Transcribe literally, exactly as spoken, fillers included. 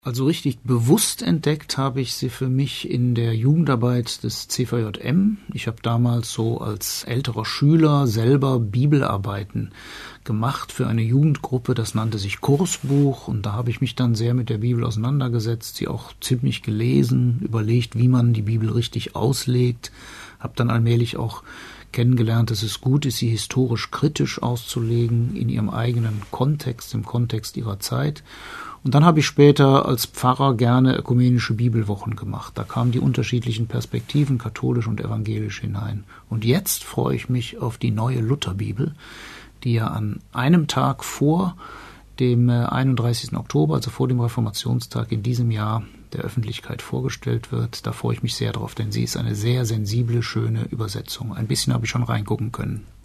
Also richtig bewusst entdeckt habe ich sie für mich in der Jugendarbeit des C V J M. Ich habe damals so als älterer Schüler selber Bibelarbeiten gemacht für eine Jugendgruppe, das nannte sich Kursbuch, und da habe ich mich dann sehr mit der Bibel auseinandergesetzt, sie auch ziemlich gelesen, überlegt, wie man die Bibel richtig auslegt, habe dann allmählich auch kennengelernt, dass es gut ist, sie historisch kritisch auszulegen, in ihrem eigenen Kontext, im Kontext ihrer Zeit. Und dann habe ich später als Pfarrer gerne ökumenische Bibelwochen gemacht. Da kamen die unterschiedlichen Perspektiven, katholisch und evangelisch, hinein. Und jetzt freue ich mich auf die neue Lutherbibel, die ja an einem Tag vor dem einunddreißigsten Oktober, also vor dem Reformationstag in diesem Jahr, der Öffentlichkeit vorgestellt wird. Da freue ich mich sehr drauf, denn sie ist eine sehr sensible, schöne Übersetzung. Ein bisschen habe ich schon reingucken können.